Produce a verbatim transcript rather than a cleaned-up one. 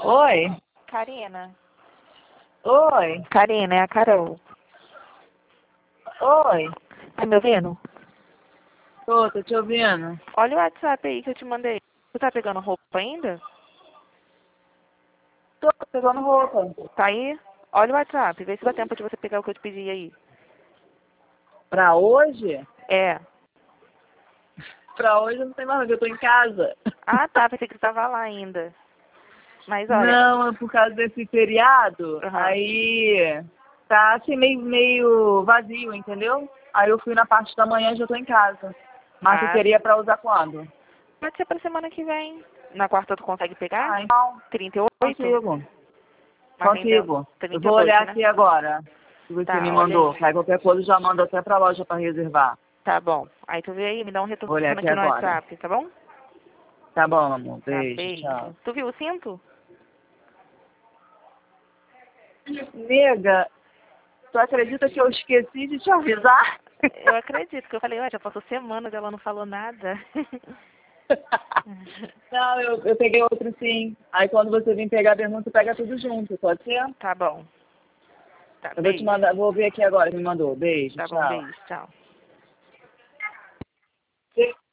Oi? Karina. Oi? Karina, é a Carol. Oi? Tá me ouvindo? Tô, tô te ouvindo. Olha o WhatsApp aí que eu te mandei. Você tá pegando roupa ainda? Tô pegando roupa. Tá aí? Olha o WhatsApp, vê se dá tempo de você pegar o que eu te pedi aí. Pra hoje? É. Pra hoje eu não tem mais nada, eu tô em casa. Ah, tá, pensei que você tava lá ainda. Mas olha... Não, é por causa desse feriado, Uhum. aí tá assim meio, meio vazio, entendeu? Aí eu fui na parte da manhã e já tô em casa. Mas eu Ah, queria pra usar quando? pode ser pra semana que vem. Na quarta tu consegue pegar? Ah, então trinta e oito? consigo. Mas ainda Consigo. Eu trinta e vou olhar oito, né? aqui agora. Que você me Tá, olha mandou. aí. Aí qualquer coisa eu já mando até pra loja pra reservar. Tá bom. Aí tu vê aí, me dá um Vou olhar retorno aqui aqui no agora. WhatsApp, tá bom? Tá bom, amor. Tá, Beijo, tchau. beijo. Tu viu o cinto? Nega, tu acredita que eu esqueci de te avisar? Eu acredito, que eu falei, ué, já passou semanas, ela não falou nada. Não, eu, eu peguei outro sim. Aí quando você vir pegar a pergunta, pega tudo junto, pode ser? Tá bom. Tá, Eu vou te beijo. mandar, vou ver aqui agora que me mandou. Beijo, Tá bom, tchau. beijo, tchau.